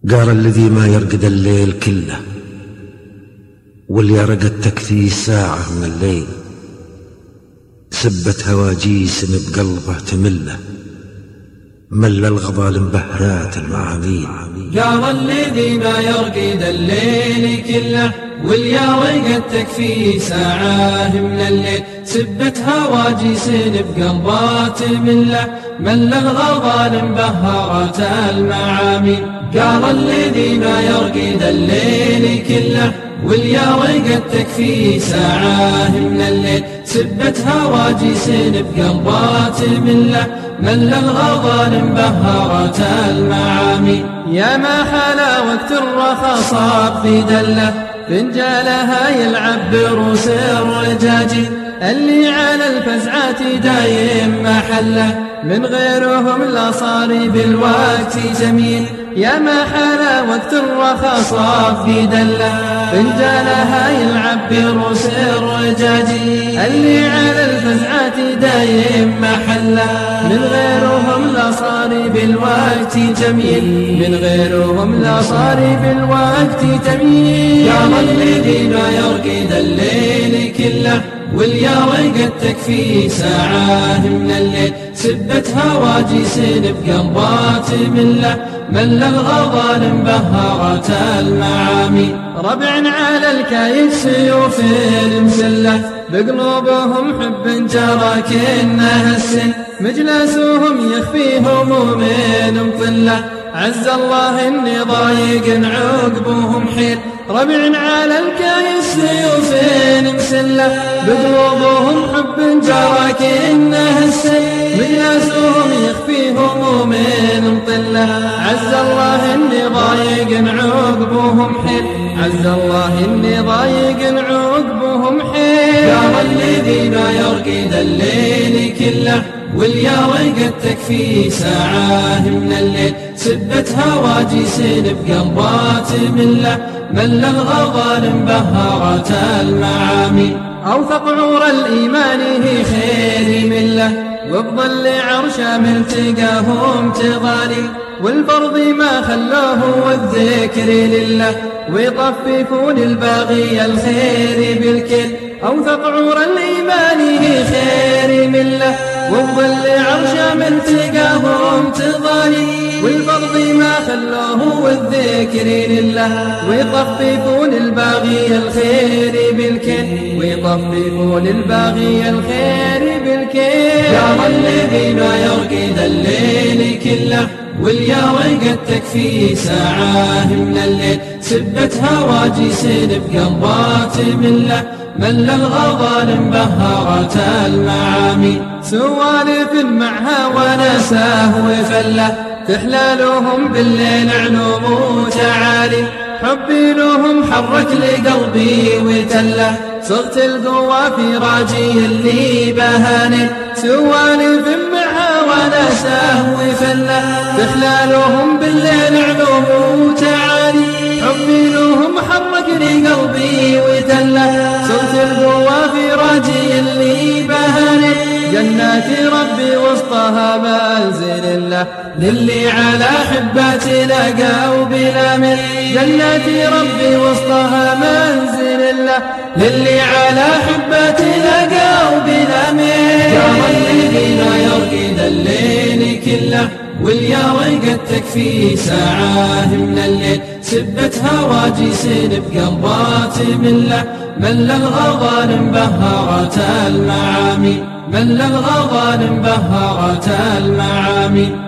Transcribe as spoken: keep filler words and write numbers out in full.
قال الذي ما يرقد الليل كله، واللي رقد تكفيه ساعة من الليل، سبت هواجيس بقلبه تمله، مل الغضال بهرات المعاميل. قال الذي ما يرقد الليل كله، واللي رقد تكفيه ساعة من الليل، سبت هواجيس بقلبه تمله، مل الغضال بهرات المعاميل. قال الذي ما يرقد الليل كله، واللي رقد تكفيه ساعة من الليل، سبت هواجيس بقلبه تمله، مل الغضال بهرات المعاميل. يا ما حلا وقت الرخا صاب في دله، فنجالها يلعب بروس الرجاجي، اللي على الفزعات دايم محله، من غيرهم لا صار بالوقت جميل. يا ما حلا وقت الرخا صاب في دله، فنجالها يلعب بروس الرجاجي، اللي على الفزعات دايم محله، من غيرهم لا صار بالوقت جميل، من غيرهم لا صار بالوقت جميل. يا الذي ما يرقد الليل كله، واللي رقد تكفيه ساعة من الليل، سبت هواجيس بقلبه تمله، مل الغضال بهرات المعاميل. ربع على الكايد سيوف المسله، بقلوبهم حب جرى كأنها السن، مجلسهم يخفي همومين مطله، عز الله اني ضايق عقبهم حيل. ربع على الكايد سيوف مسله، بقلوبهم حب جرى كأنها السن، مجلسهم يخفي همومين مطله، عز الله اني ضايق عقبهم حيل، عز الله اني ضايق عقبهم حيل. قال الذي ما يرقد الليل كله، واللي رقد تكفيه ساعة من الليل، سبت هواجيس بقلبه تمله، مل الغضال بهرات المعاميل. أوثق عور الإيمان هي خير مله، وبظل عرشه ملتقاهم تغالي، والفرض ما خلوه والذكر لله، ويطففون الباغي الخير بالكل. أوثق عور الإيمان هي خير مله، وبظل عرشه ملتقاهم تغالي، والفرض ما خلوه والذكر لله، ويطففون الباغي الخير بالكل، ويطففون الباغي الخير بالكل. يا الذي ما يرقد الليل كله، واللي رقد تكفيه ساعة من الليل، سبت هواجيس بقلبه تمله، مل الغضال بهرات المعاميل. سوالف معها ونساه وفله، تحلالهم بالليل علوم وتعالي، حبي لهم حرك لقلبي وتله، صرت القوى في راجي اللي بهاني. سوالف معها ونساه وفله، تحلالهم بالليل علوم وتعالي، حبي لهم حرك لقلبي وتله، صرت القوى في راجي اللي بهاني. جنات ربي وسطها منزل له، للي على حباتي لقوا بلا مل. جنات ربي وسطها منزل له، للي على حباتي لقوا بلا مل. قال الذي ما يرقد الليل كله، واللي رقد تكفيه ساعة من الليل، سبت هواجيس بقلبه تمله، مل الغضال بهرات المعاميل، مل الغضال بهرات المعاميل.